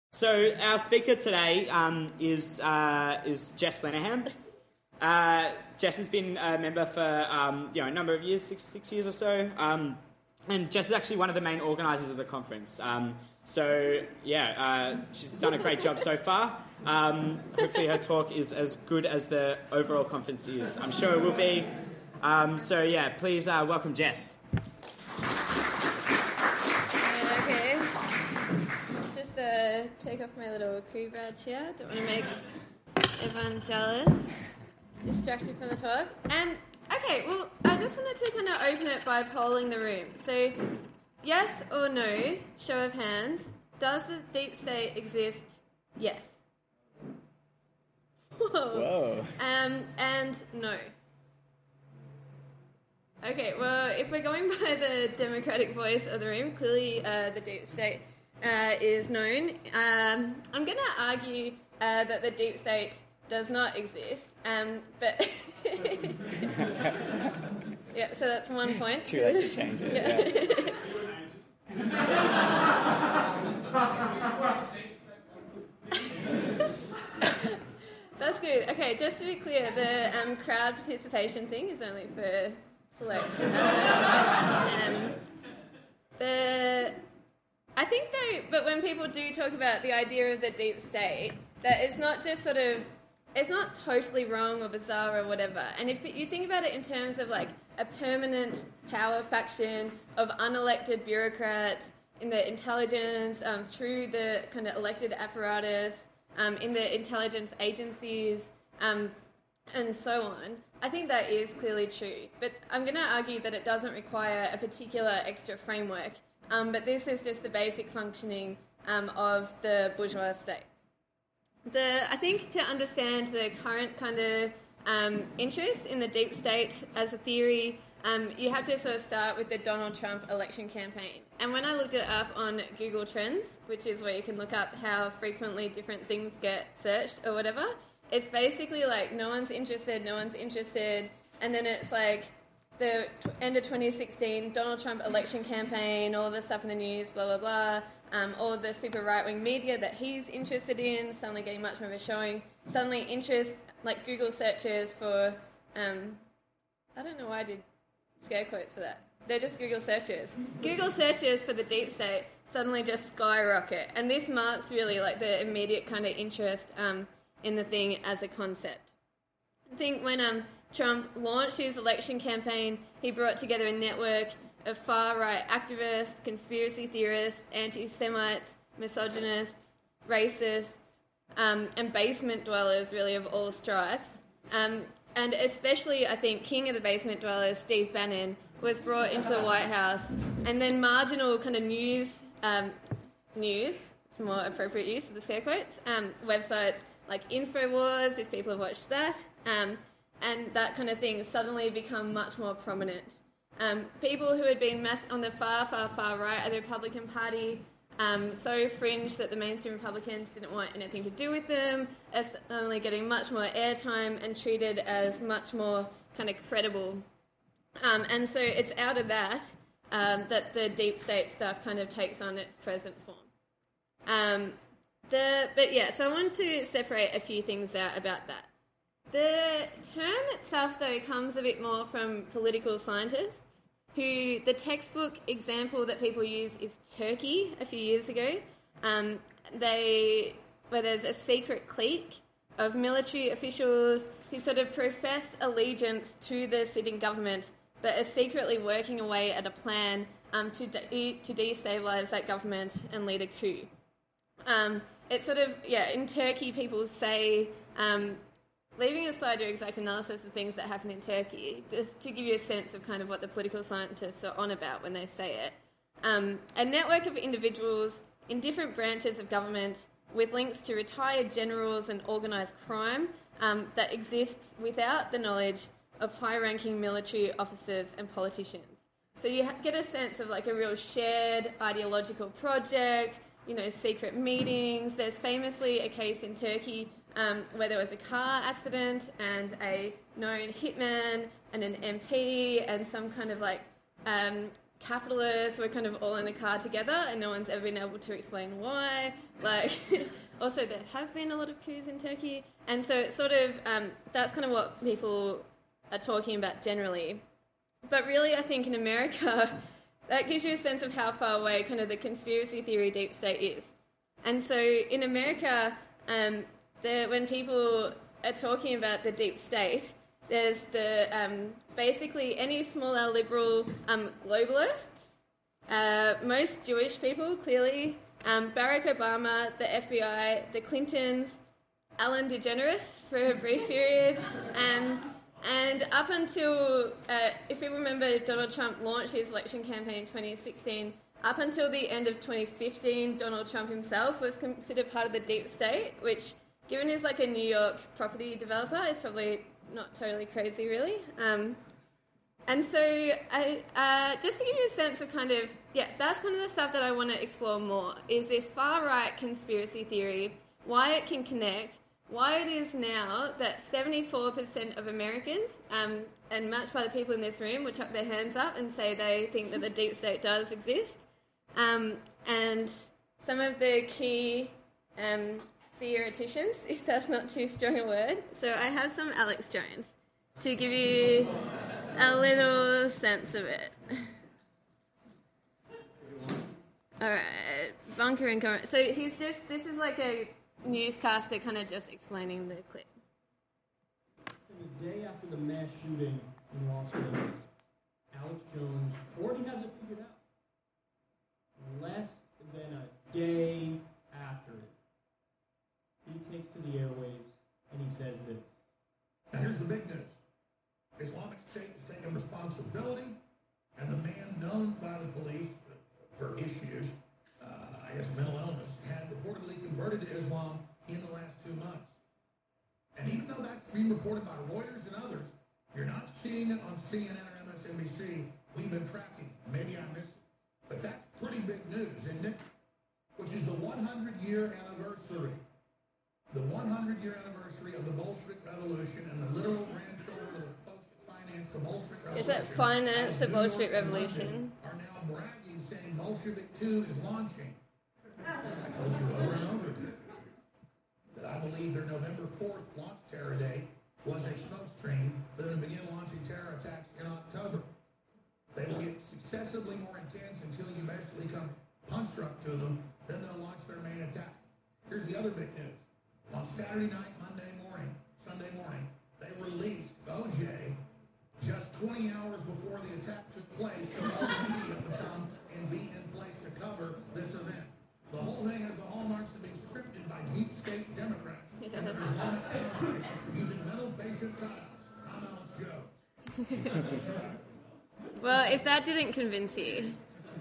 So our speaker today is Jess Lenehan. Jess has been a member for a number of years, six years or so, and Jess is actually one of the main organisers of the conference. She's done a great job so far. Hopefully her talk is as good as the overall conference is. I'm sure it will be. Please welcome Jess. Take off my little crew badge here. Don't want to make everyone jealous. Distracted from the talk. I just wanted to kind of open it by polling the room. So, yes or no, show of hands, does the deep state exist? Yes. Whoa. And no. Okay, well, if we're going by the democratic voice of the room, clearly the deep state is known. I'm going to argue that the deep state does not exist, but yeah, so that's 1 point. Too late to change it. That's good. Okay, just to be clear, the crowd participation thing is only for select. I think though, but when people do talk about the idea of the deep state, that it's not just it's not totally wrong or bizarre or whatever. And if you think about it in terms of like a permanent power faction of unelected bureaucrats in the intelligence, through the kind of elected apparatus, in the intelligence agencies, and so on, I think that is clearly true. But I'm going to argue that it doesn't require a particular extra framework. But this is just the basic functioning of the bourgeois state. I think to understand the current kind of interest in the deep state as a theory, you have to sort of start with the Donald Trump election campaign. And when I looked it up on Google Trends, which is where you can look up how frequently different things get searched or whatever, it's basically like no one's interested, and then it's like the end of 2016, Donald Trump election campaign, all the stuff in the news, blah, blah, blah, all the super right-wing media that he's interested in, suddenly getting much more of a showing, suddenly interest, like Google searches for, I don't know why I did scare quotes for that. They're just Google searches. Google searches for the deep state suddenly just skyrocket, and this marks really like the immediate kind of interest in the thing as a concept. I think when Trump launched his election campaign, he brought together a network of far-right activists, conspiracy theorists, anti-Semites, misogynists, racists, and basement dwellers, really, of all stripes. And especially, I think, king of the basement dwellers, Steve Bannon, was brought into the White House, and then marginal kind of news, it's a more appropriate use of the scare quotes, websites like InfoWars, if people have watched that, and that kind of thing suddenly become much more prominent. People who had been on the far, far, far right of the Republican Party, so fringe that the mainstream Republicans didn't want anything to do with them, are suddenly getting much more airtime and treated as much more kind of credible. And so it's out of that that the deep state stuff kind of takes on its present form. So I want to separate a few things out about that. The term itself, though, comes a bit more from political scientists, who the textbook example that people use is Turkey a few years ago, where there's a secret clique of military officials who sort of profess allegiance to the sitting government, but are secretly working away at a plan to destabilise that government and lead a coup. It's sort of, in Turkey people say, leaving aside your exact analysis of things that happen in Turkey, just to give you a sense of kind of what the political scientists are on about when they say it, a network of individuals in different branches of government with links to retired generals and organised crime that exists without the knowledge of high-ranking military officers and politicians. So you get a sense of like a real shared ideological project, secret meetings. There's famously a case in Turkey where there was a car accident and a known hitman and an MP and some kind of like capitalists were kind of all in the car together and no one's ever been able to explain why. Like, also there have been a lot of coups in Turkey, and so it's sort of, that's kind of what people are talking about generally. But really, I think in America, that gives you a sense of how far away kind of the conspiracy theory deep state is. And so in America, when people are talking about the deep state, there's the basically any small L liberal globalists, most Jewish people, clearly, Barack Obama, the FBI, the Clintons, Ellen DeGeneres for a brief period, and up until, if you remember, Donald Trump launched his election campaign in 2016, up until the end of 2015, Donald Trump himself was considered part of the deep state, which, given he's like a New York property developer, is probably not totally crazy, really. And so, just to give you a sense of kind of, that's kind of the stuff that I want to explore more, is this far-right conspiracy theory, why it can connect, why it is now that 74% of Americans, and matched by the people in this room, will chuck their hands up and say they think that the deep state does exist. And some of the key theoreticians, if that's not too strong a word. So I have some Alex Jones to give you a little sense of it. All right, bunker income. So this is like a newscaster kind of just explaining the clip. The day after the mass shooting in Las Vegas, Alex Jones already has it figured out. Less than a day after it, he takes to the airwaves and he says this. Now here's the big news. Islamic State has taken responsibility, and the man known by the police for issues, I guess mental illness, had reportedly converted to Islam in the last 2 months. And even though that's being reported by Reuters and others, you're not seeing it on CNN or MSNBC. We've been tracking. Maybe I missed it. But that's pretty big news, isn't it? Which is the 100-year anniversary. The 100-year anniversary of the Bolshevik Revolution and the literal grandchildren of the folks that financed the Bolshevik Revolution. Is that finance the Bolshevik Revolution? Are now bragging, saying Bolshevik 2 is launching. I told you over and over again that I believe their November 4th launch terror day was a smokescreen that will begin launching terror attacks in October. They will get successively more intense until you basically come punch drunk to them, then they'll launch their main attack. Here's the other big news. On Saturday night, Sunday morning, they released OJ just 20 hours before the attack took place so all the media would come and be in place to cover this event. The whole thing has the hallmarks of being scripted by deep state Democrats and their Islamic allies using mental basic tiles. I'm Alex Jones. Well, if that didn't convince you.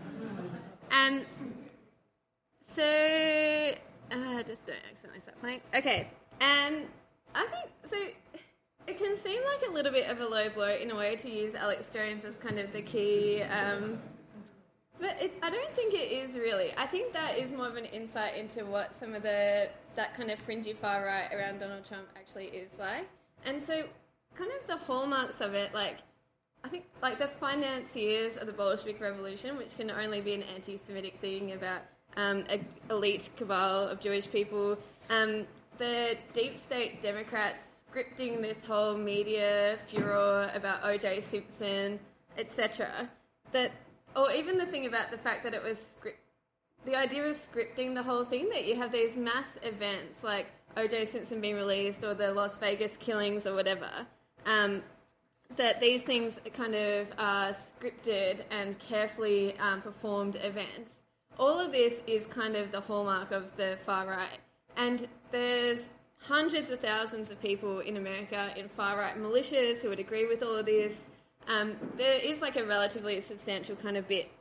So, just don't accidentally start playing. Okay, and I think, so it can seem like a little bit of a low blow in a way to use Alex Jones as kind of the key, but I don't think it is really. I think that is more of an insight into what some of that kind of fringy far right around Donald Trump actually is like. And so kind of the hallmarks of it, like, I think, like, the financiers of the Bolshevik Revolution, which can only be an anti-Semitic thing about an elite cabal of Jewish people, the deep state Democrats scripting this whole media furor about O.J. Simpson, etc. Or even the thing about the fact that it was the idea of scripting the whole thing, that you have these mass events like O.J. Simpson being released or the Las Vegas killings or whatever, that these things kind of are scripted and carefully performed events. All of this is kind of the hallmark of the far right. And there's hundreds of thousands of people in America in far-right militias who would agree with all of this. There is like a relatively substantial kind of bit.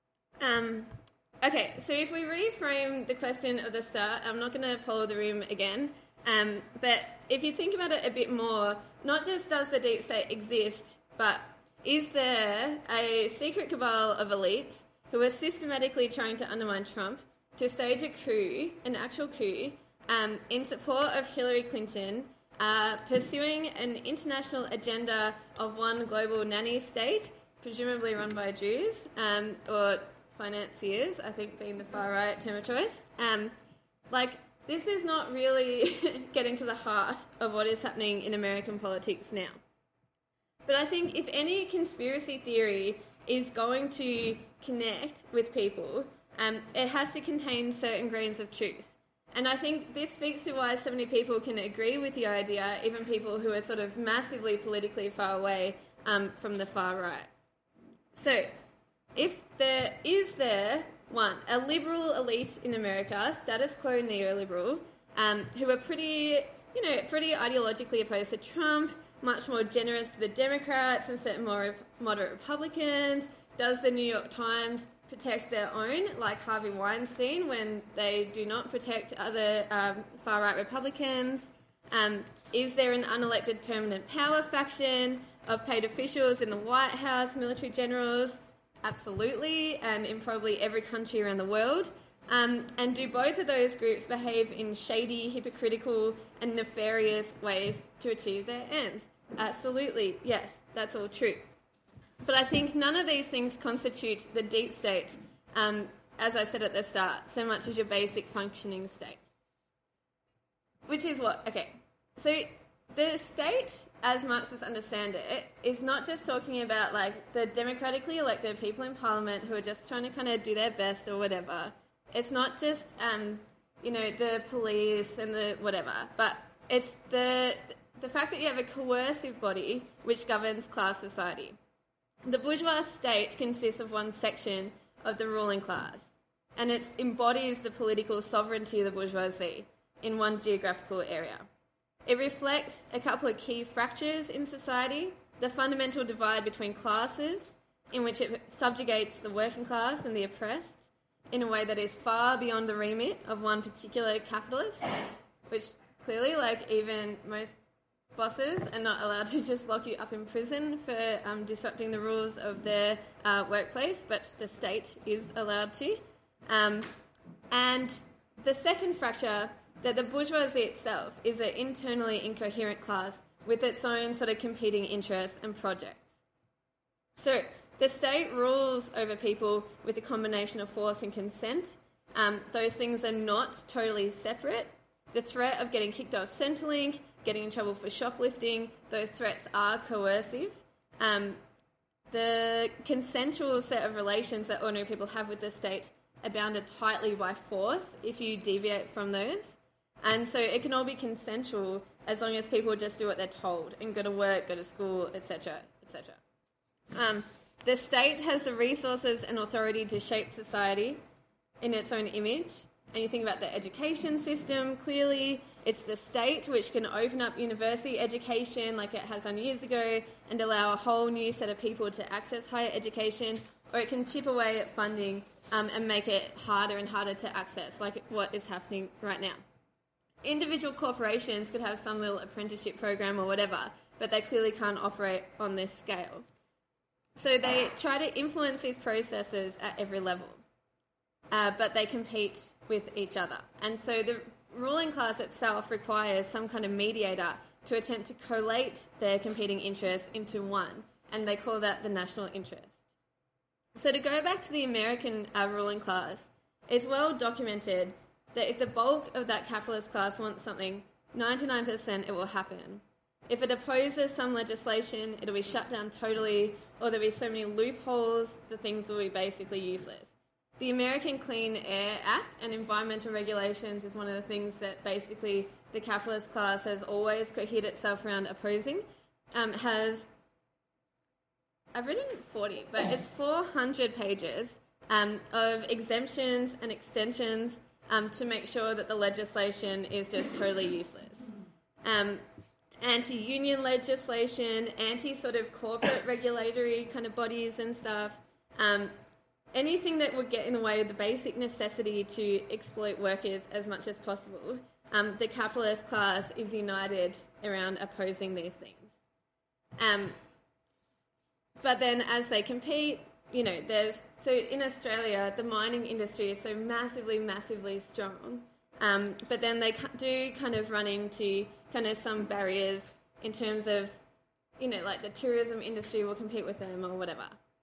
Okay, so if we reframe the question at the start, I'm not going to poll the room again, but if you think about it a bit more, not just does the deep state exist, but is there a secret cabal of elites who are systematically trying to undermine Trump to stage a coup, an actual coup, in support of Hillary Clinton, pursuing an international agenda of one global nanny state presumably run by Jews, or financiers, I think being the far right term of choice. This is not really getting to the heart of what is happening in American politics now. But I think if any conspiracy theory is going to connect with people, it has to contain certain grains of truth. And I think this speaks to why so many people can agree with the idea, even people who are sort of massively politically far away from the far right. So, if there is a liberal elite in America, status quo neoliberal, who are pretty ideologically opposed to Trump, much more generous to the Democrats and certain more moderate Republicans. Does the New York Times protect their own, like Harvey Weinstein, when they do not protect other far-right Republicans? Is there an unelected permanent power faction of paid officials in the White House, military generals? Absolutely, and in probably every country around the world. And do both of those groups behave in shady, hypocritical and nefarious ways to achieve their ends? Absolutely, yes, that's all true. But I think none of these things constitute the deep state, as I said at the start, so much as your basic functioning state. Which is what? Okay, so the state, as Marxists understand it, is not just talking about the democratically elected people in Parliament who are just trying to kind of do their best or whatever. It's not just, the police and the whatever, but it's the fact that you have a coercive body which governs class society. The bourgeois state consists of one section of the ruling class, and it embodies the political sovereignty of the bourgeoisie in one geographical area. It reflects a couple of key fractures in society: the fundamental divide between classes, in which it subjugates the working class and the oppressed in a way that is far beyond the remit of one particular capitalist, which clearly, even most bosses are not allowed to just lock you up in prison for disrupting the rules of their workplace, but the state is allowed to. And the second fracture, that the bourgeoisie itself is an internally incoherent class with its own sort of competing interests and projects. So the state rules over people with a combination of force and consent. Those things are not totally separate. The threat of getting kicked off Centrelink, getting in trouble for shoplifting, those threats are coercive. The consensual set of relations that ordinary people have with the state are bounded tightly by force if you deviate from those. And so it can all be consensual as long as people just do what they're told and go to work, go to school, etc., etc. The state has the resources and authority to shape society in its own image. And you think about the education system, clearly it's the state which can open up university education like it has done years ago and allow a whole new set of people to access higher education, or it can chip away at funding and make it harder and harder to access, like what is happening right now. Individual corporations could have some little apprenticeship program or whatever, but they clearly can't operate on this scale. So they try to influence these processes at every level, but they compete with each other. And so the ruling class itself requires some kind of mediator to attempt to collate their competing interests into one, and they call that the national interest. So to go back to the American ruling class, it's well documented that if the bulk of that capitalist class wants something, 99% it will happen. If it opposes some legislation, it'll be shut down totally, or there'll be so many loopholes, the things will be basically useless. The American Clean Air Act and environmental regulations is one of the things that basically the capitalist class has always cohered itself around opposing. I've written 40, but it's 400 pages of exemptions and extensions to make sure that the legislation is just totally useless. Anti-union legislation, anti-sort of corporate regulatory kind of bodies and stuff. Anything that would get in the way of the basic necessity to exploit workers as much as possible. The capitalist class is united around opposing these things. But then as they compete, so in Australia, the mining industry is so massively, massively strong. But then they do kind of run into kind of some barriers in terms of, like the tourism industry will compete with them or whatever.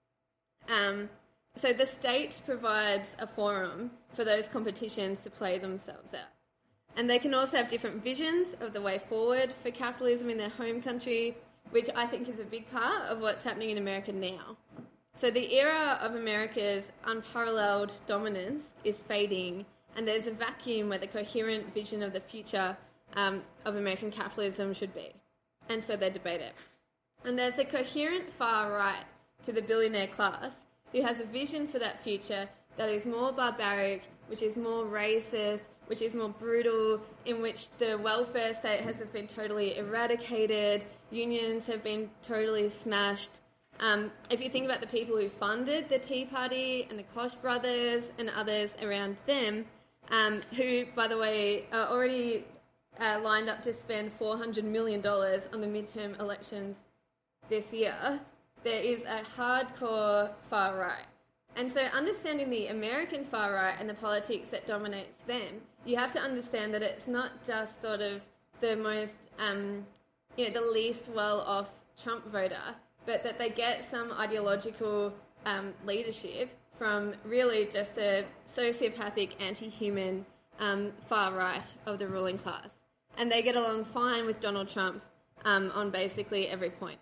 So the state provides a forum for those competitions to play themselves out. And they can also have different visions of the way forward for capitalism in their home country, which I think is a big part of what's happening in America now. So the era of America's unparalleled dominance is fading, and there's a vacuum where the coherent vision of the future of American capitalism should be. And so they debate it. And there's a coherent far right to the billionaire class who has a vision for that future that is more barbaric, which is more racist, which is more brutal, in which the welfare state has just been totally eradicated, unions have been totally smashed. If you think about the people who funded the Tea Party and the Koch brothers and others around them, who, by the way, are already lined up to spend $400 million on the midterm elections this year, there is a hardcore far right. And so understanding the American far right and the politics that dominates them, you have to understand that it's not just sort of the most, the least well-off Trump voter, but that they get some ideological leadership from really just a sociopathic, anti-human far right of the ruling class. And they get along fine with Donald Trump on basically every point.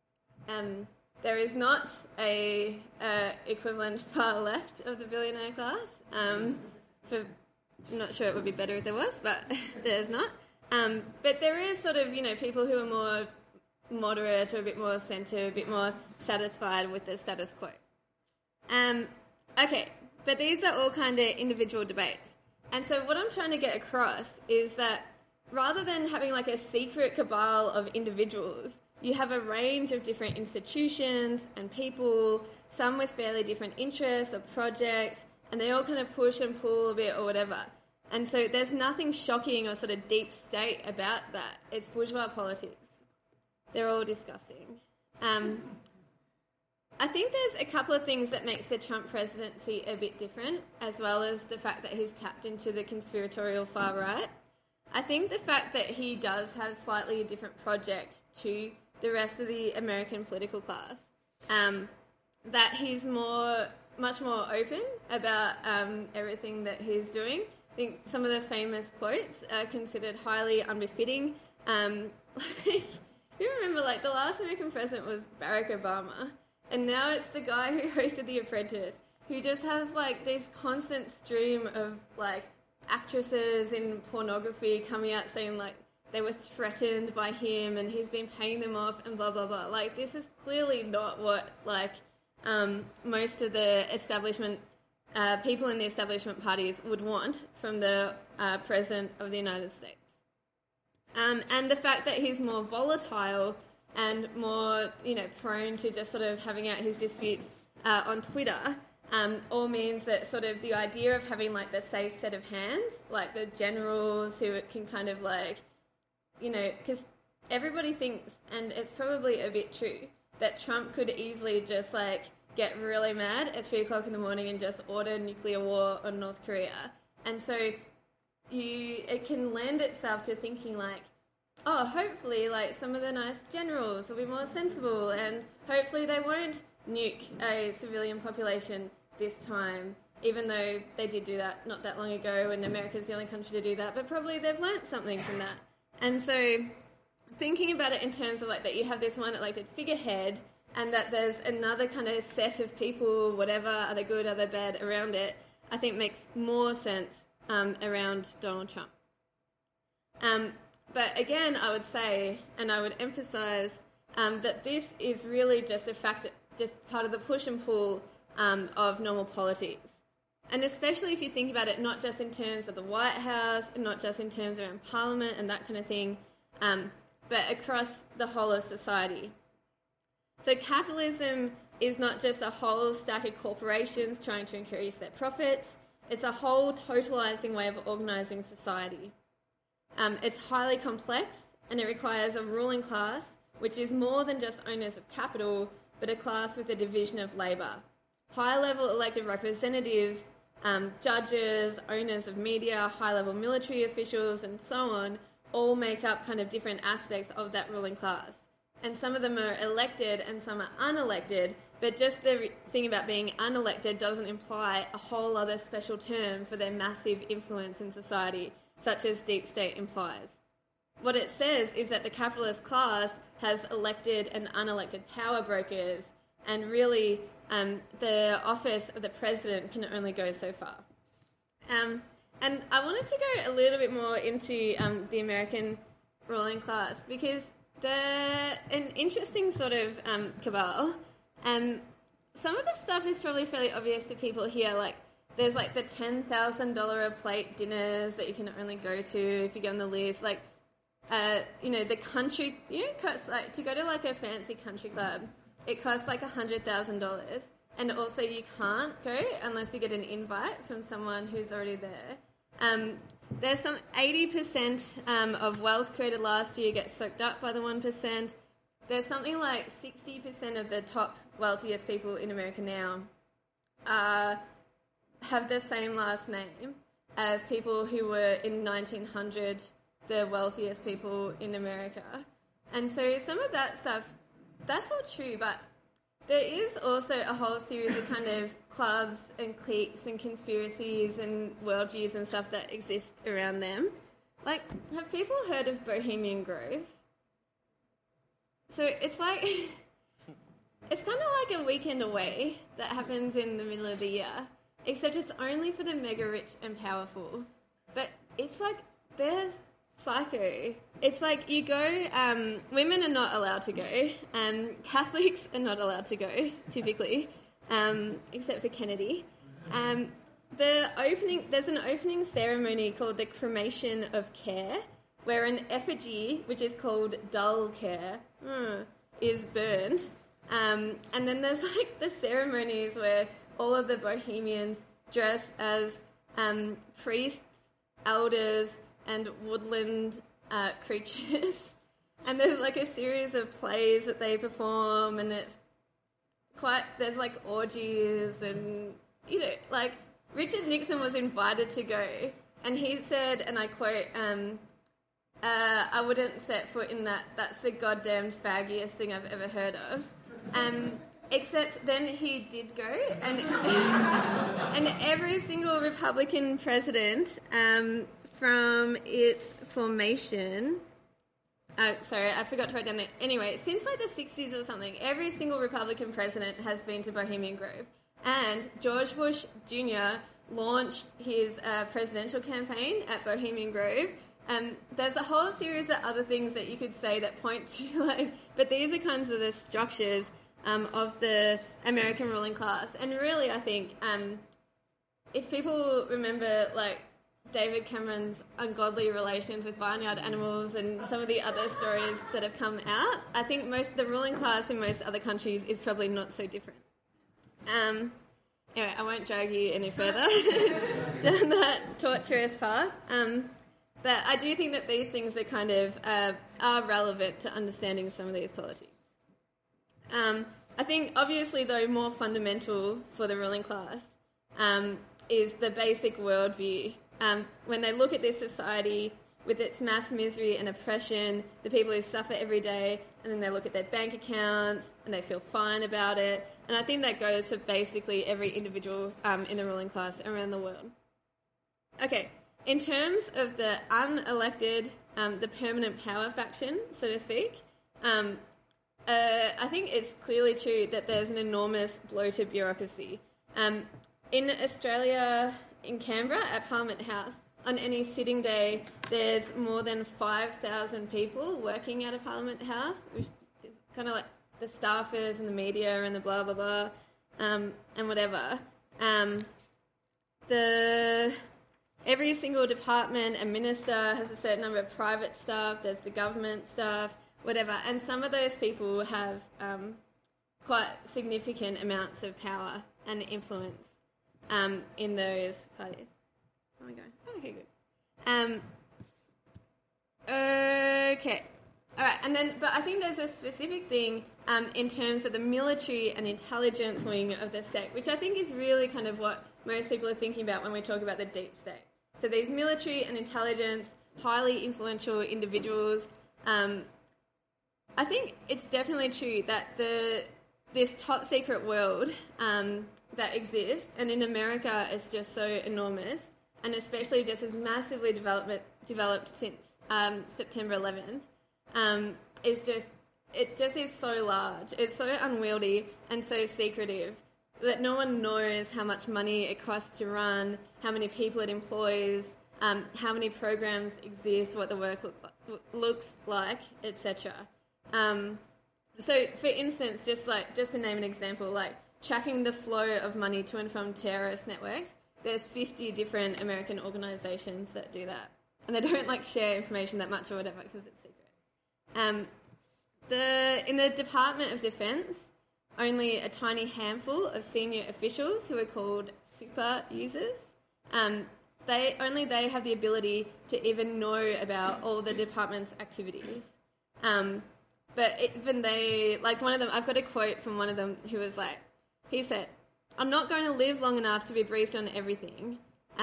There is not a equivalent far left of the billionaire class. I'm not sure it would be better if there was, but there's not. But there is sort of, people who are more moderate or a bit more centre, a bit more satisfied with the status quo. Okay, but these are all kind of individual debates. And so what I'm trying to get across is that rather than having like a secret cabal of individuals, you have a range of different institutions and people, some with fairly different interests or projects, and they all kind of push and pull a bit or whatever. And so there's nothing shocking or sort of deep state about that. It's bourgeois politics. They're all disgusting. I think there's a couple of things that makes the Trump presidency a bit different, as well as the fact that he's tapped into the conspiratorial far right. I think the fact that he does have slightly a different project to the rest of the American political class, that he's much more open about everything that he's doing. I think some of the famous quotes are considered highly unbefitting. You remember, the last American president was Barack Obama, and now it's the guy who hosted The Apprentice, who just has, this constant stream of, actresses in pornography coming out saying, they were threatened by him and he's been paying them off and blah, blah, blah. This is clearly not what, most of the establishment, people in the establishment parties would want from the President of the United States. And the fact that he's more volatile and more, prone to just sort of having out his disputes on Twitter, all means that sort of the idea of having, the safe set of hands, the generals who can kind of, because everybody thinks, and it's probably a bit true, that Trump could easily just, get really mad at 3 o'clock in the morning and just order nuclear war on North Korea. And so it can lend itself to thinking hopefully some of the nice generals will be more sensible and hopefully they won't nuke a civilian population this time, even though they did do that not that long ago and America's the only country to do that, but probably they've learnt something from that. And so thinking about it in terms of that you have this one elected figurehead and that there's another kind of set of people, whatever, are they good, are they bad, around it, I think makes more sense around Donald Trump. But again, I would say, and I would emphasise, that this is really just just part of the push and pull of normal politics. And especially if you think about it not just in terms of the White House, and not just in terms around Parliament and that kind of thing, but across the whole of society. So capitalism is not just a whole stack of corporations trying to increase their profits, it's a whole totalising way of organising society. It's highly complex and it requires a ruling class which is more than just owners of capital, but a class with a division of labour. High-level elected representatives, judges, owners of media, high-level military officials and so on all make up kind of different aspects of that ruling class. and some of them are elected and some are unelected, but just the thing about being unelected doesn't imply a whole other special term for their massive influence in society, such as deep state implies. What it says is that the capitalist class has elected and unelected power brokers, and really the office of the president can only go so far. And I wanted to go a little bit more into the American ruling class, because they're an interesting sort of cabal. Some of the stuff is probably fairly obvious to people here, like there's like the $10,000 a plate dinners that you can only go to if you go on the list, like the country, costs, like to go to like a fancy country club, it costs like $100,000, and also you can't go unless you get an invite from someone who's already there. There's some 80% of wealth created last year gets soaked up by the 1%. There's something like 60% of the top wealthiest people in America now have the same last name as people who were in 1900 the wealthiest people in America. And so some of that stuff, that's all true, but there is also a whole series of kind of clubs and cliques and conspiracies and worldviews and stuff that exist around them. Like, have people heard of Bohemian Grove? So it's like, it's kind of like a weekend away that happens in the middle of the year, except it's only for the mega rich and powerful. But it's like, they're psycho. It's like you go, women are not allowed to go, Catholics are not allowed to go, typically, except for Kennedy. There's an opening ceremony called the Cremation of Care, where an effigy, which is called Dull Care, is burned. And then there's like the ceremonies where all of the bohemians dress as priests, elders, and woodland creatures. And there's like a series of plays that they perform, and there's like orgies, and like Richard Nixon was invited to go, and he said, and I quote, I wouldn't set foot in that, that's the goddamn faggiest thing I've ever heard of. Except then he did go, and and every single Republican president from its formation, sorry, I forgot to write down that. Anyway, since like the 60s or something, every single Republican president has been to Bohemian Grove. And George Bush Jr. launched his presidential campaign at Bohemian Grove. There's a whole series of other things that you could say that point to like, but these are kinds of the structures of the American ruling class. And really, I think if people remember like David Cameron's ungodly relations with barnyard animals and some of the other stories that have come out, I think the ruling class in most other countries is probably not so different. Anyway, I won't drag you any further down that torturous path. But I do think that these things are kind of are relevant to understanding some of these politics. I think, obviously, though, more fundamental for the ruling class is the basic worldview. When they look at this society with its mass misery and oppression, the people who suffer every day, and then they look at their bank accounts and they feel fine about it. And I think that goes for basically every individual in the ruling class around the world. Okay, in terms of the unelected, the permanent power faction, so to speak, I think it's clearly true that there's an enormous bloated bureaucracy. In Australia, in Canberra, at Parliament House, on any sitting day, there's more than 5,000 people working at a Parliament House, which is kind of like the staffers and the media and the blah, blah, blah, and whatever. Every single department and minister has a certain number of private staff, there's the government staff, whatever, and some of those people have quite significant amounts of power and influence in those parties. Oh my god. Okay, good. Okay. All right, and then, but I think there's a specific thing in terms of the military and intelligence wing of the state, which I think is really kind of what most people are thinking about when we talk about the deep state. So these military and intelligence, highly influential individuals, I think it's definitely true that this top secret world that exists, and in America it's just so enormous, and especially just as massively developed since September 11th, it just is so large. It's so unwieldy and so secretive that no one knows how much money it costs to run, how many people it employs, how many programs exist, what the work looks like, etc. So, for instance, just to name an example, like tracking the flow of money to and from terrorist networks, there's 50 different American organisations that do that, and they don't share information that much or whatever because it's secret. In the Department of Defence, only a tiny handful of senior officials who are called super users. They have the ability to even know about all the department's activities. But even they, one of them, I've got a quote from one of them who was he said, "I'm not going to live long enough to be briefed on everything."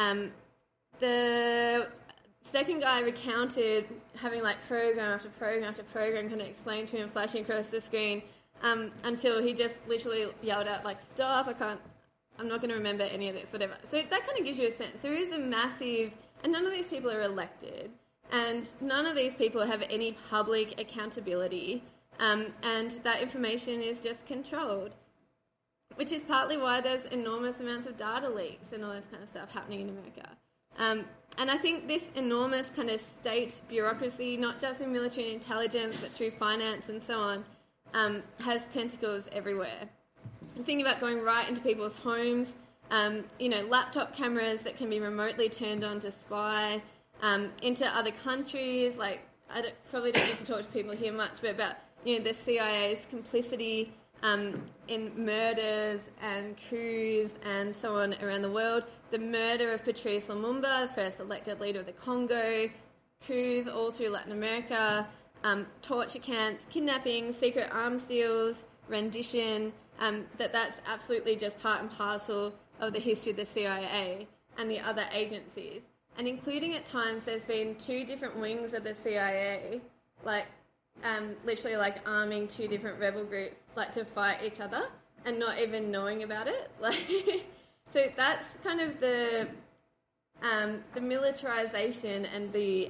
The second guy recounted having program after program after program kind of explained to him, flashing across the screen, until he just literally yelled out "Stop! I'm not going to remember any of this, whatever." So that kind of gives you a sense. There is a massive, and none of these people are elected, and none of these people have any public accountability, and that information is just controlled, which is partly why there's enormous amounts of data leaks and all this kind of stuff happening in America. And I think this enormous kind of state bureaucracy, not just in military intelligence, but through finance and so on, has tentacles everywhere. Thinking about going right into people's homes, laptop cameras that can be remotely turned on to spy, into other countries. Probably don't need to talk to people here much, but about the CIA's complicity in murders and coups and so on around the world. The murder of Patrice Lumumba, the first elected leader of the Congo, coups all through Latin America, torture camps, kidnapping, secret arms deals, rendition, that's absolutely just part and parcel of the history of the CIA and the other agencies. And including at times there's been two different wings of the CIA, literally arming two different rebel groups to fight each other and not even knowing about it. So that's kind of the militarization and the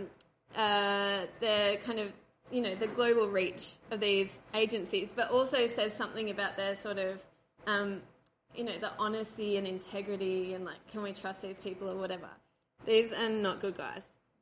kind of the global reach of these agencies, but also says something about their sort of the honesty and integrity and can we trust these people or whatever. These are not good guys.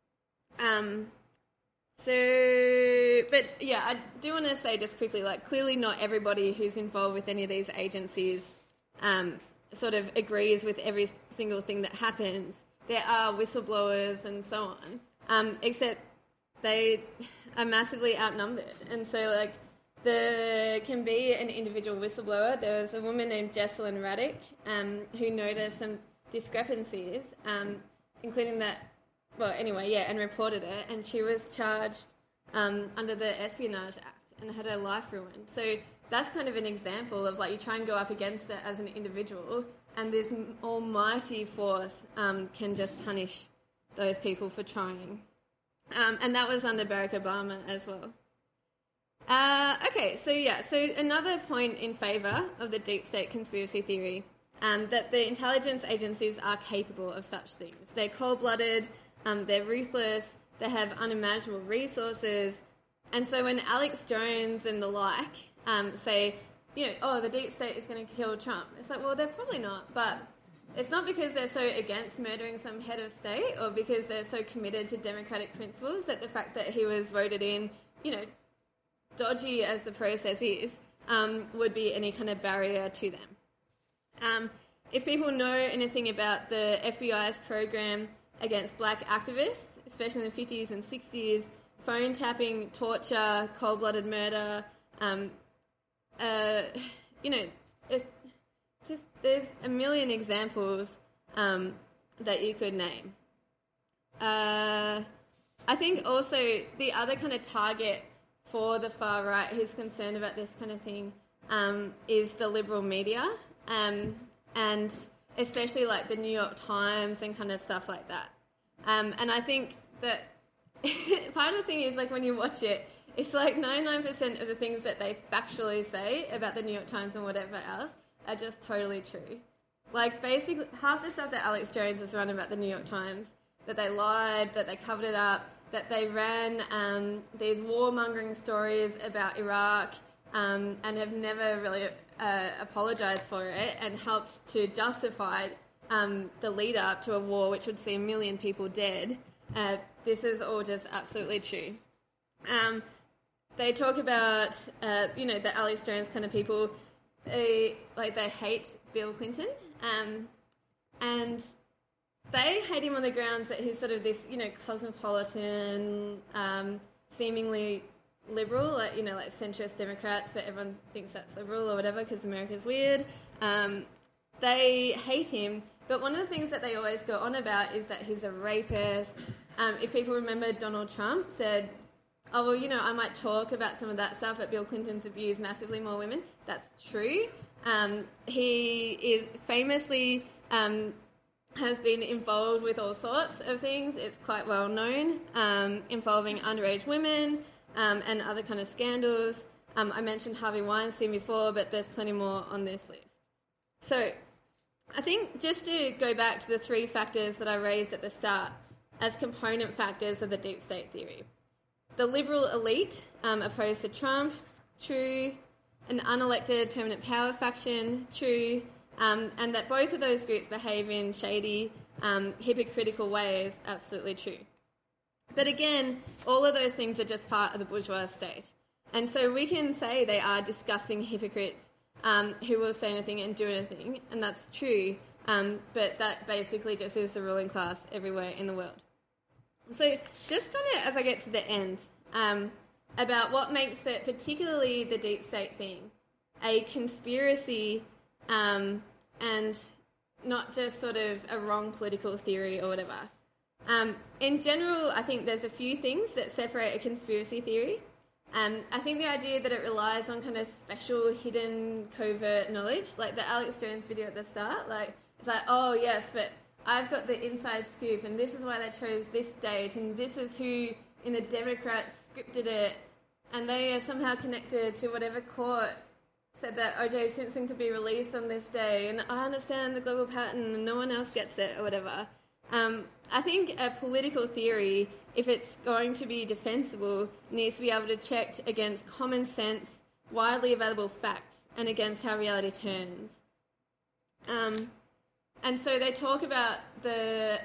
But yeah, I do want to say just quickly, clearly not everybody who's involved with any of these agencies sort of agrees with every single thing that happens. There are whistleblowers and so on, except they are massively outnumbered. And so, there can be an individual whistleblower. There was a woman named Jessalyn Ruddock who noticed some discrepancies, including that, and reported it, and she was charged under the Espionage Act and had her life ruined. So that's kind of an example of you try and go up against it as an individual, and this almighty force can just punish those people for trying. And that was under Barack Obama as well. So another point in favour of the deep state conspiracy theory, that the intelligence agencies are capable of such things. They're cold-blooded, they're ruthless, they have unimaginable resources, and so when Alex Jones and the like say, the deep state is going to kill Trump, it's well, they're probably not, but it's not because they're so against murdering some head of state or because they're so committed to democratic principles that the fact that he was voted in, dodgy as the process is, would be any kind of barrier to them. If people know anything about the FBI's program against black activists, especially in the 50s and 60s, phone tapping, torture, cold-blooded murder, it's just, there's a million examples that you could name. I think also the other kind of target for the far right who's concerned about this kind of thing is the liberal media, and especially the New York Times and kind of stuff like that. And I think that part of the thing is when you watch it, It's like 99% of the things that they factually say about the New York Times and whatever else are just totally true. Like, basically, half the stuff that Alex Jones has run about the New York Times, that they lied, that they covered it up, that they ran these warmongering stories about Iraq and have never really apologised for it and helped to justify the lead up to a war which would see 1 million people dead. This is all just absolutely true. They talk about, the Alex Jones kind of people, they hate Bill Clinton, and they hate him on the grounds that he's sort of this, cosmopolitan, seemingly liberal, like centrist Democrats, but everyone thinks that's liberal or whatever because America's weird. They hate him, but one of the things that they always go on about is that he's a rapist. If people remember, Donald Trump said, oh, well, I might talk about some of that stuff, but Bill Clinton's abused massively more women. That's true. He is famously has been involved with all sorts of things. It's quite well known, involving underage women and other kind of scandals. I mentioned Harvey Weinstein before, but there's plenty more on this list. So I think just to go back to the 3 factors that I raised at the start as component factors of the deep state theory. The liberal elite opposed to Trump, true. An unelected permanent power faction, true. And that both of those groups behave in shady, hypocritical ways, absolutely true. But again, all of those things are just part of the bourgeois state. And so we can say they are disgusting hypocrites who will say anything and do anything, and that's true. But that basically just is the ruling class everywhere in the world. So just kind of as I get to the end, about what makes it, particularly the deep state thing, a conspiracy and not just sort of a wrong political theory or whatever. In general, I think there's a few things that separate a conspiracy theory. I think the idea that it relies on kind of special, hidden, covert knowledge, like the Alex Jones video at the start, it's like, oh yes, but I've got the inside scoop, and this is why they chose this date, and this is who in the Democrats scripted it, and they are somehow connected to whatever court said that O.J. Simpson could be released on this day, and I understand the global pattern and no one else gets it, or whatever. I think a political theory, if it's going to be defensible, needs to be able to check against common sense, widely available facts, and against how reality turns. And so they talk about the,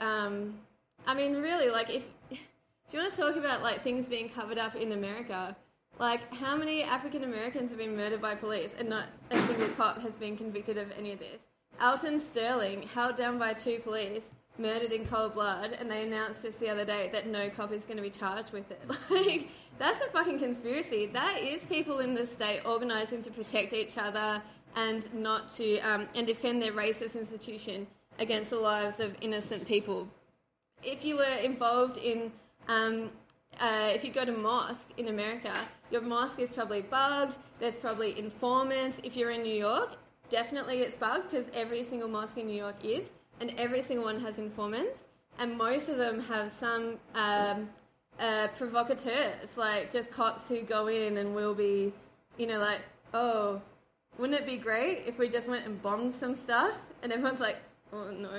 if you want to talk about, things being covered up in America, how many African Americans have been murdered by police and not a single cop has been convicted of any of this? Alton Sterling, held down by 2 police, murdered in cold blood, and they announced just the other day that no cop is going to be charged with it. That's a fucking conspiracy. That is people in the state organising to protect each other and not to and defend their racist institution against the lives of innocent people. If you were involved in, if you go to mosque in America, your mosque is probably bugged. There's probably informants. If you're in New York, definitely it's bugged because every single mosque in New York is, and every single one has informants, and most of them have some provocateurs, just cops who go in and will be, oh, wouldn't it be great if we just went and bombed some stuff? And everyone's like, oh, no.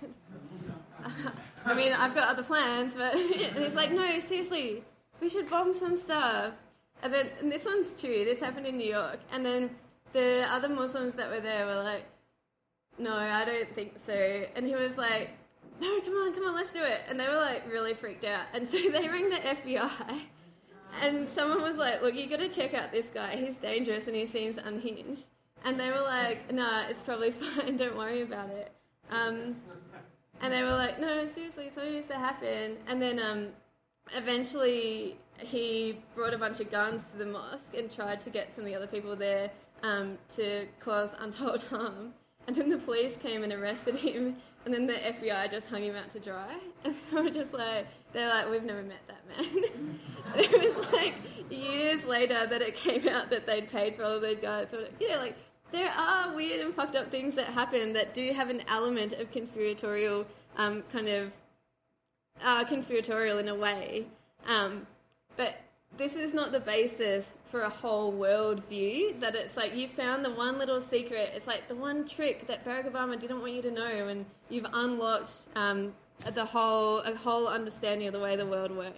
I've got other plans, but it's like, no, seriously, we should bomb some stuff. And this one's true, this happened in New York. And then the other Muslims that were there were like, no, I don't think so. And he was like, no, come on, let's do it. And they were really freaked out. And so they rang the FBI. And someone was like, look, you got to check out this guy. He's dangerous and he seems unhinged. And they were like, nah, it's probably fine. Don't worry about it. And they were like, no, seriously, something needs to happen. And then eventually he brought a bunch of guns to the mosque and tried to get some of the other people there to cause untold harm. And then the police came and arrested him, and then the FBI just hung him out to dry. And they were just they're like, we've never met that man. And it was years later that it came out that they'd paid for all of those guys. There are weird and fucked up things that happen that do have an element of conspiratorial, conspiratorial in a way. But this is not the basis for a whole world view, that it's like you found the one little secret, it's like the one trick that Barack Obama didn't want you to know, and you've unlocked a whole understanding of the way the world works.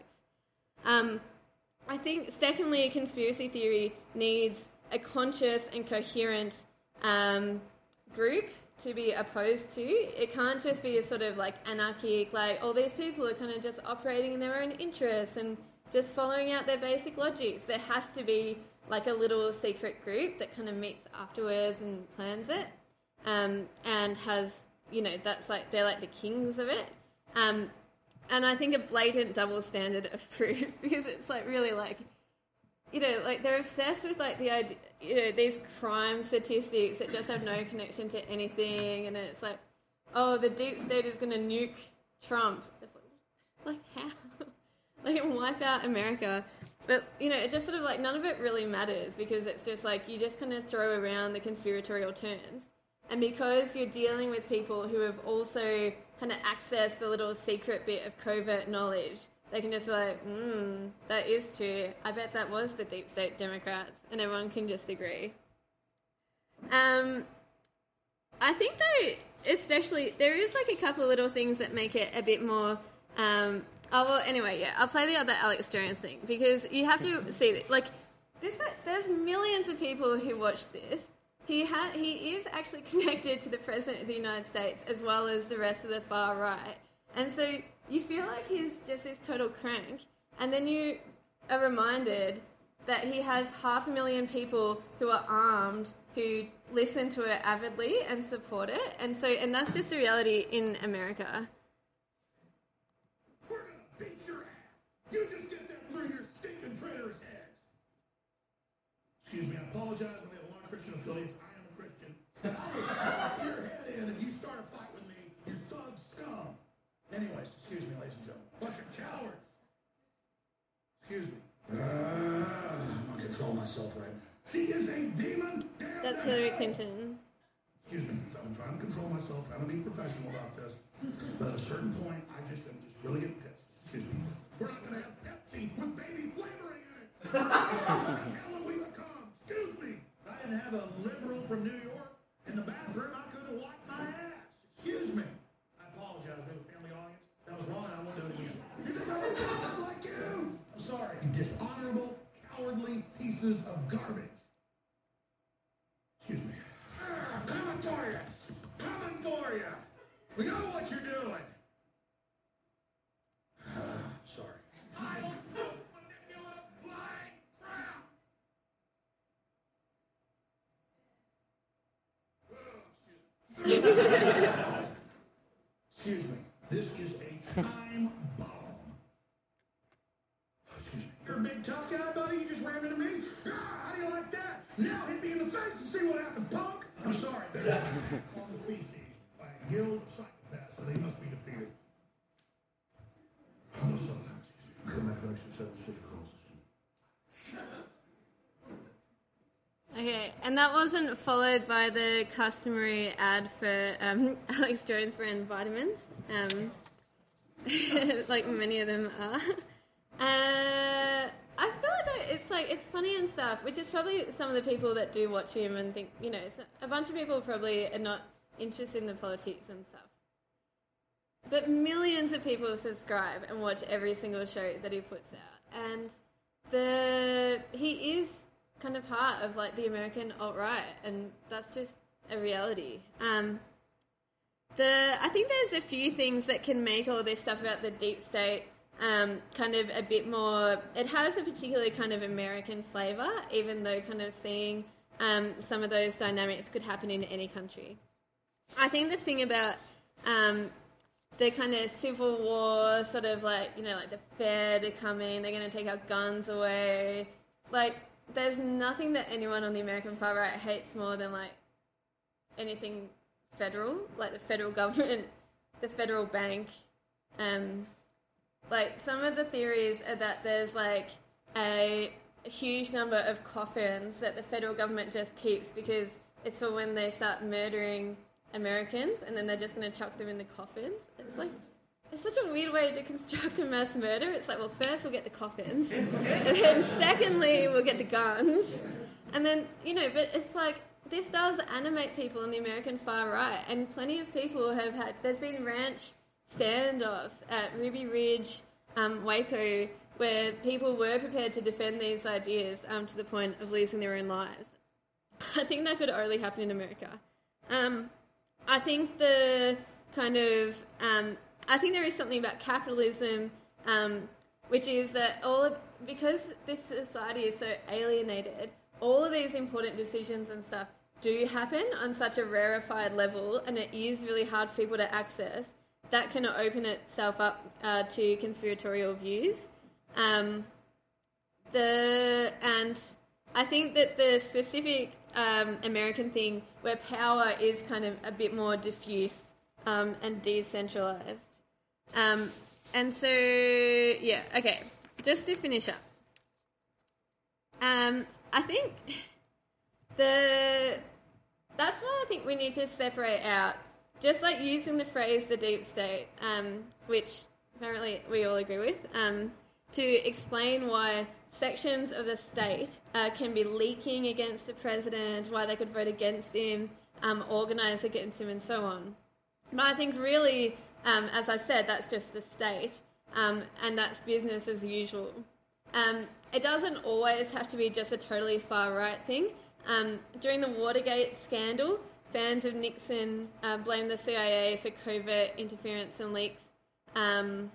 I think, secondly, a conspiracy theory needs a conscious and coherent group to be opposed to. It can't just be a sort of like anarchic, like all these people are kind of just operating in their own interests and just following out their basic logics. There has to be like a little secret group that kind of meets afterwards and plans it, and has, you know, that's like, they're like the kings of it. And I think a blatant double standard of proof, because it's like really like, you know, like they're obsessed with like the idea, you know, these crime statistics that just have no connection to anything, and it's like, oh, the deep state is going to nuke Trump. It's like how? Like, wipe out America. But, you know, it just sort of like, none of it really matters, because it's just like, you just kind of throw around the conspiratorial terms. And because you're dealing with people who have also kind of accessed the little secret bit of covert knowledge, they can just be like, that is true. I bet that was the deep state Democrats. And everyone can just agree. I think, though, especially, there is like a couple of little things that make it a bit more... I'll play the other Alex Jones thing, because you have to see this. Like, there's millions of people who watch this. He is actually connected to the President of the United States as well as the rest of the far right. And so you feel like he's just this total crank, and then you are reminded that he has 500,000 people who are armed, who listen to it avidly and support it. And that's just the reality in America. You just get that through your stinking traitors' heads. Excuse me, I apologize. We have a lot of Christian affiliates. I am a Christian. And I will pop your head in if you start a fight with me, you thug scum. Anyways, excuse me, ladies and gentlemen. Bunch of cowards. Excuse me. I'm going to control myself right now. She is a demon. That's Hillary Clinton. Excuse me. I'm trying to control myself, trying to be professional about this. But at a certain point, I'm just really getting pissed. Excuse me. We're not going to have Pepsi with baby flavoring in it. What the hell have we become? Excuse me. If I didn't have a liberal from New York in the bathroom, I couldn't have wiped my ass. Excuse me. I apologize. We have a family audience. That was wrong, and I won't do it again. You think I'm a coward like you? I'm sorry. Dishonorable, cowardly pieces of garbage. Excuse me. Coming for you. Coming for you. We know what you're doing. Sorry. I was no manipulative, lying crap. Excuse me. This is a time bomb. Excuse me. You're a big tough guy, buddy. You just ran into me. How do you like that? Now hit me in the face and see what happened, punk. I'm sorry. They're on the species by a guild of psychopaths, so they must be defeated. Okay, and that wasn't followed by the customary ad for Alex Jones brand vitamins, like many of them are. I feel like it's funny and stuff, which is probably some of the people that do watch him and think, you know, a bunch of people probably are not interested in the politics and stuff. But millions of people subscribe and watch every single show that he puts out. And he is kind of part of like the American alt-right, and that's just a reality. I think there's a few things that can make all this stuff about the deep state kind of a bit more... It has a particularly kind of American flavour, even though kind of seeing some of those dynamics could happen in any country. I think the thing about... the kind of civil war, sort of like, you know, like the Fed are coming, they're going to take our guns away. Like, there's nothing that anyone on the American far right hates more than, like, anything federal, like the federal government, the federal bank. Like, some of the theories are that there's, like, a huge number of coffins that the federal government just keeps because it's for when they start murdering Americans, and then they're just going to chuck them in the coffins. It's like, it's such a weird way to construct a mass murder. It's like, well, first we'll get the coffins, and then secondly we'll get the guns, and then, but it's like, this does animate people on the American far right, and plenty of people have had, there's been ranch standoffs at Ruby Ridge, Waco, where people were prepared to defend these ideas to the point of losing their own lives. I think that could only happen in America. I think I think there is something about capitalism, which is that because this society is so alienated, all of these important decisions and stuff do happen on such a rarefied level, and it is really hard for people to access. That can open itself up to conspiratorial views. And I think that the specific American thing where power is kind of a bit more diffuse and decentralized. And so, yeah, okay, just to finish up. I think that's why I think we need to separate out, just like using the phrase the deep state, which apparently we all agree with, to explain why sections of the state can be leaking against the president, why they could vote against him, organise against him, and so on. But I think really, as I said, that's just the state, and that's business as usual. It doesn't always have to be just a totally far-right thing. During the Watergate scandal, fans of Nixon blamed the CIA for covert interference and leaks. And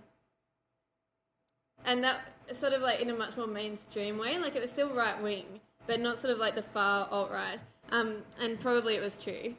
that sort of like in a much more mainstream way, like it was still right-wing, but not sort of like the far alt-right. And probably it was true.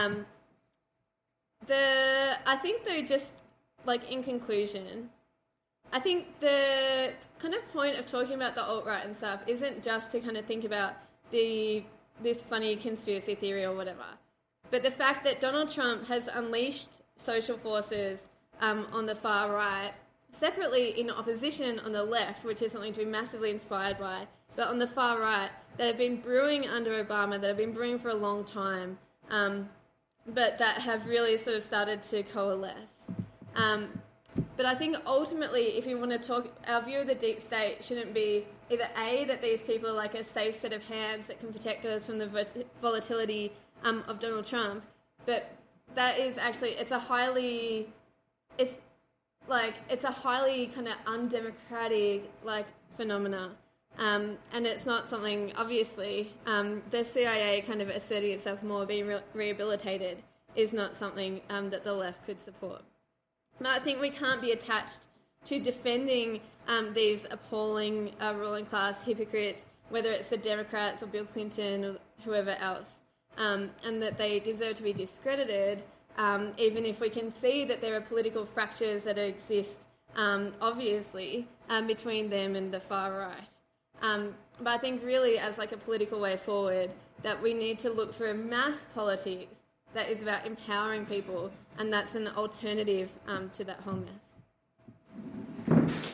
I think though, just like in conclusion, I think the kind of point of talking about the alt-right and stuff isn't just to kind of think about this funny conspiracy theory or whatever, but the fact that Donald Trump has unleashed social forces on the far right, separately in opposition on the left, which is something to be massively inspired by, but on the far right, that have been brewing under Obama, that have been brewing for a long time, but that have really sort of started to coalesce. But I think ultimately, if we want to talk, our view of the deep state shouldn't be either A, that these people are like a safe set of hands that can protect us from the volatility of Donald Trump, but that is actually, it's a highly kind of undemocratic like phenomena. And it's not something, obviously, the CIA kind of asserting itself more, being rehabilitated, is not something that the left could support. But I think we can't be attached to defending these appalling ruling class hypocrites, whether it's the Democrats or Bill Clinton or whoever else, and that they deserve to be discredited, even if we can see that there are political fractures that exist, obviously, between them and the far right. But I think really as like a political way forward, that we need to look for a mass politics that is about empowering people, and that's an alternative to that whole mess.